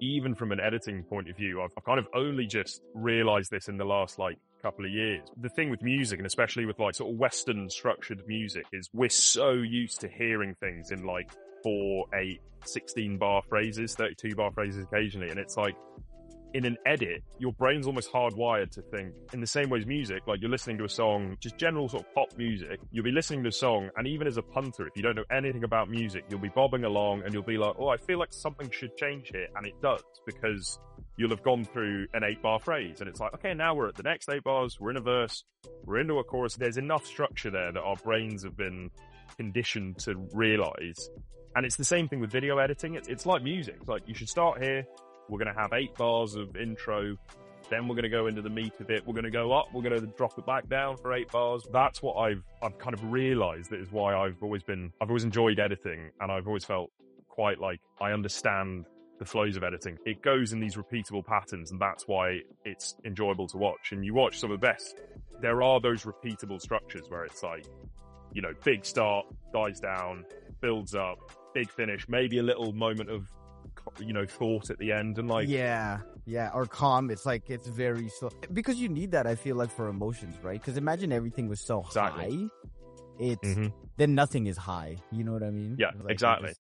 even from an editing point of view, I've kind of only just realized this in the last like couple of years. The thing with music, and especially with like sort of Western structured music, is we're so used to hearing things in like 4, 8, 16 bar phrases, 32 bar phrases occasionally. And it's like, in an edit, your brain's almost hardwired to think in the same way as music. Like, you're listening to a song, just general sort of pop music. You'll be listening to a song, and even as a punter, if you don't know anything about music, you'll be bobbing along and you'll be like, oh, I feel like something should change here. And it does, because you'll have gone through an 8-bar phrase and it's like, okay, now we're at the next 8 bars, we're in a verse, we're into a chorus. There's enough structure there that our brains have been conditioned to realize. And it's the same thing with video editing. It's like music. It's like, you should start here. We're going to have 8 bars of intro. Then we're going to go into the meat of it. We're going to go up. We're going to drop it back down for 8 bars. That's what I've kind of realized. That is why I've always enjoyed editing, and I've always felt quite like I understand the flows of editing. It goes in these repeatable patterns, and that's why it's enjoyable to watch. And you watch some of the best. There are those repeatable structures where it's like, you know, big start, dies down, builds up, big finish, maybe a little moment of, you know, thought at the end, and like or calm. It's like, it's very slow, because you need that, I feel like, for emotions, right? Because imagine everything was so high, it's then nothing is high, you know what I mean? Yeah, like, exactly.